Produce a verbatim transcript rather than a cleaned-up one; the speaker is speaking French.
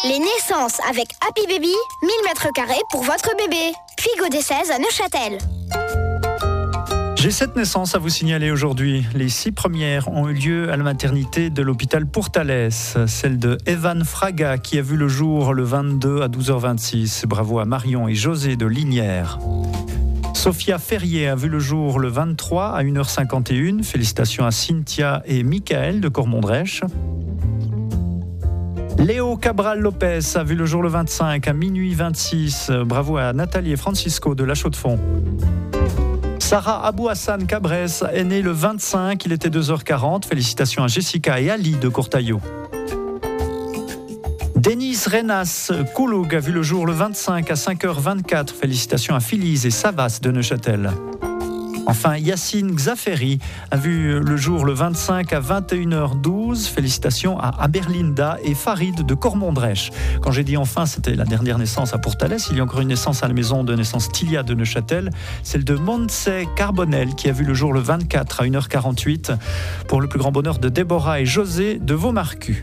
Les naissances avec Happy Baby, mille mètres carrés pour votre bébé. Puy des seize à Neuchâtel. J'ai sept naissances à vous signaler aujourd'hui. Les six premières ont eu lieu à la maternité de l'hôpital Pourtalès. Celle de Evan Fraga qui a vu le jour le vingt-deux à douze heures vingt-six. Bravo à Marion et José de Lignières. Sophia Ferrier a vu le jour le vingt-trois à une heure cinquante et une. Félicitations à Cynthia et Michael de Cormondrèche. Léo Cabral Lopez a vu le jour le vingt-cinq à minuit vingt-six. Bravo à Nathalie et Francisco de La Chaux-de-Fonds. Sarah Abou Hassan Cabrès est née le vingt-cinq, il était deux heures quarante. Félicitations à Jessica et Ali de Courtaillot. Denis Renas Kouloug a vu le jour le vingt-cinq à cinq heures vingt-quatre. Félicitations à Phyllis et Savas de Neuchâtel. Enfin, Yacine Xaferi a vu le jour le vingt-cinq à vingt et une heures douze. Félicitations à Aberlinda et Farid de Cormondrèche. Quand j'ai dit enfin, c'était la dernière naissance à Pourtalès. Il y a encore une naissance à la maison de naissance Tilia de Neuchâtel. Celle de Montse Carbonel qui a vu le jour le vingt-quatre à une heure quarante-huit. Pour le plus grand bonheur de Déborah et José de Vaumarcus.